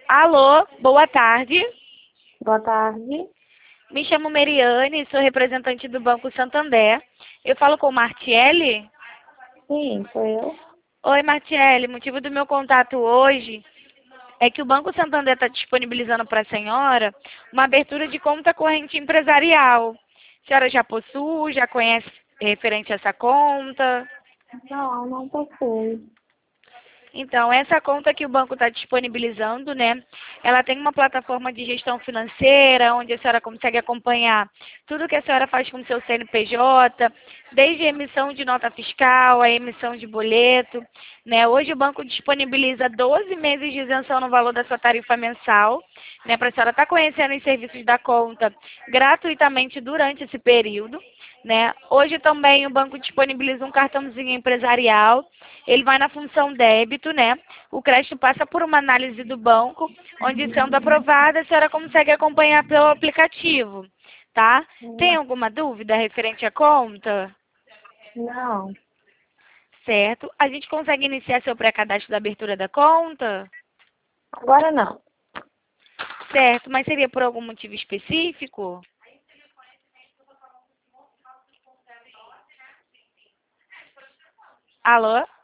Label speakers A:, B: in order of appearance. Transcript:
A: Alô, boa tarde.
B: Boa tarde.
A: Me chamo Meriane, sou representante do Banco Santander. Eu falo com Martiele?
B: Sim, sou eu.
A: Oi, Martiele. O motivo do meu contato hoje é que o Banco Santander está disponibilizando para a senhora uma abertura de conta corrente empresarial. A senhora já possui, já conhece referente a essa conta?
B: Não possui.
A: Então, essa conta que o banco está disponibilizando, né? Ela tem uma plataforma de gestão financeira, onde a senhora consegue acompanhar tudo que a senhora faz com o seu CNPJ, desde a emissão de nota fiscal, a emissão de boleto, né? Hoje o banco disponibiliza 12 meses de isenção no valor da sua tarifa mensal, né? Para a senhora estar conhecendo os serviços da conta gratuitamente durante esse período, né? Hoje também o banco disponibiliza um cartãozinho empresarial. Ele vai na função débito, né? O crédito passa por uma análise do banco, onde sendo aprovada, a senhora consegue acompanhar pelo aplicativo, tá? Tem alguma dúvida referente à conta?
B: Não,
A: Certo. A gente consegue iniciar seu pré-cadastro da abertura da conta?
B: agora não.
A: Certo, mas seria por algum motivo específico? Alô?